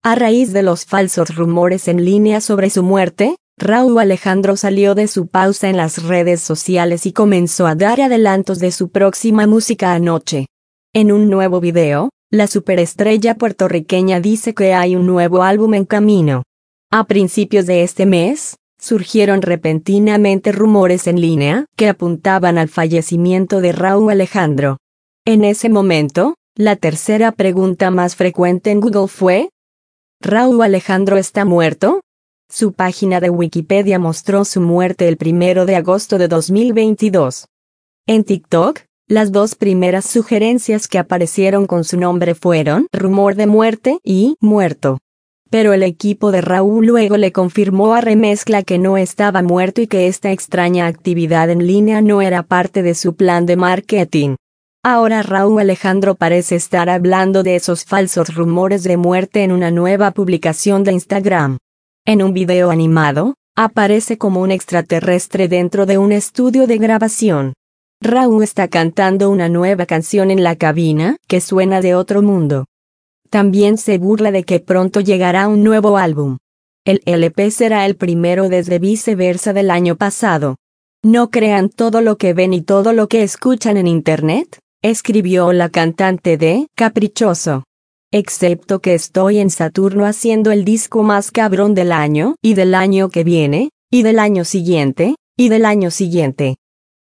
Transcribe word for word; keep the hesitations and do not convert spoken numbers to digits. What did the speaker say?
A raíz de los falsos rumores en línea sobre su muerte, Rauw Alejandro salió de su pausa en las redes sociales y comenzó a dar adelantos de su próxima música anoche. En un nuevo video, la superestrella puertorriqueña dice que hay un nuevo álbum en camino. A principios de este mes, surgieron repentinamente rumores en línea que apuntaban al fallecimiento de Rauw Alejandro. En ese momento, la tercera pregunta más frecuente en Google fue: ¿Rauw Alejandro está muerto? Su página de Wikipedia mostró su muerte el primero de agosto de dos mil veintidós. En TikTok, las dos primeras sugerencias que aparecieron con su nombre fueron rumor de muerte y muerto. Pero el equipo de Rauw luego le confirmó a Remezcla que no estaba muerto y que esta extraña actividad en línea no era parte de su plan de marketing. Ahora Rauw Alejandro parece estar hablando de esos falsos rumores de muerte en una nueva publicación de Instagram. En un video animado, aparece como un extraterrestre dentro de un estudio de grabación. Rauw está cantando una nueva canción en la cabina, que suena de otro mundo. También se burla de que pronto llegará un nuevo álbum. El L P será el primero desde Viceversa del año pasado. No crean todo lo que ven y todo lo que escuchan en internet, escribió la cantante de Caprichoso. Excepto que estoy en Saturno haciendo el disco más cabrón del año, y del año que viene, y del año siguiente, y del año siguiente.